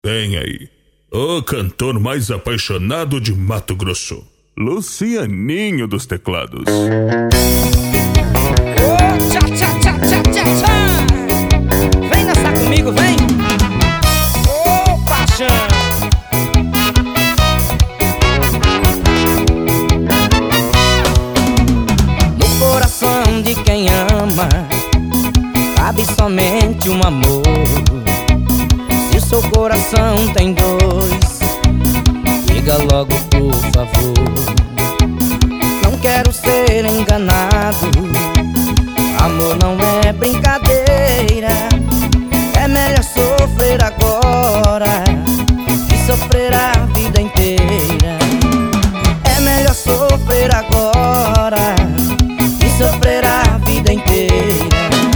Vem aí, o cantor mais apaixonado de Mato Grosso, Lucianinho dos teclados. Tchá, tchá, tchá, tchá, tchá, tchá. Vem dançar comigo, vem. Paixão. No coração de quem ama cabe somente um amor. Se o seu coração tem dois, diga logo por favor. Não quero ser enganado, amor não é brincadeira. É melhor sofrer agora que sofrer a vida inteira. É melhor sofrer agora que sofrer a vida inteira.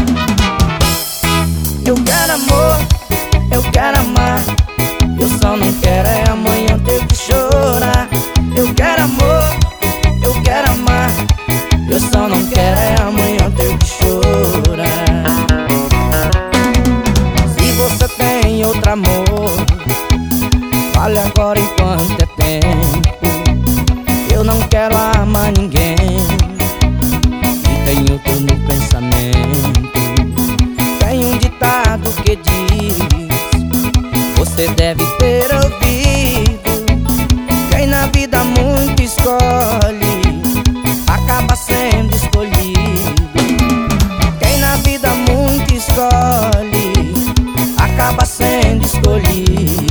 Eu quero amor, eu quero amar, eu só não quero é amanhã ter que chorar. Eu quero amor, eu quero amar, eu só não quero é amanhã ter que chorar. Se você tem outro amor, fale agora enquanto é tempo. Eu não quero amar ninguém e tenho tudo no pensamento. Tem um ditado que diz, você deve ter ouvido: quem na vida muito escolhe acaba sendo escolhido. Quem na vida muito escolhe acaba sendo escolhido.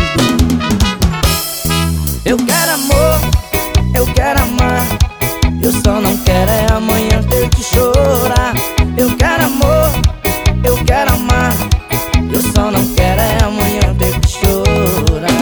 Eu quero amor, eu quero amar, eu só não quero é amanhã ter que chorar. Eu quero amor, eu quero amar, eu só não quero é amanhã ter que chorar.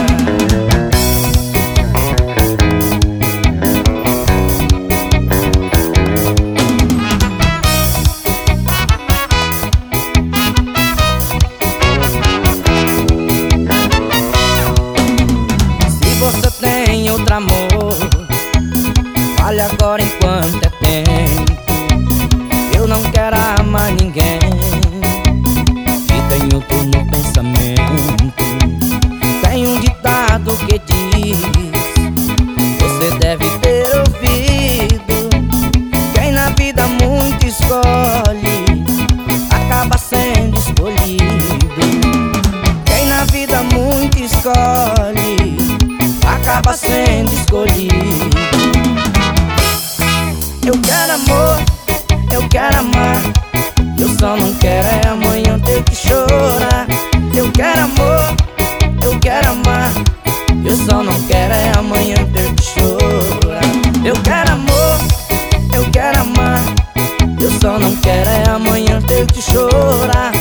Se você tem outro amor, fale agora enquanto é tempo. Eu não quero amar ninguém e tenho tudo no pensamento. Tem um ditado que diz, você deve ter ouvido: quem na vida muito escolhe acaba sendo escolhido. Quem na vida muito escolhe acaba sendo escolhido. Eu quero amor, eu quero amar, eu só não quero é amanhã ter que chorar. Eu quero amor, eu quero amar, eu só não quero é amanhã ter que chorar. Eu quero amor, eu quero amar, eu só não quero é amanhã ter que chorar.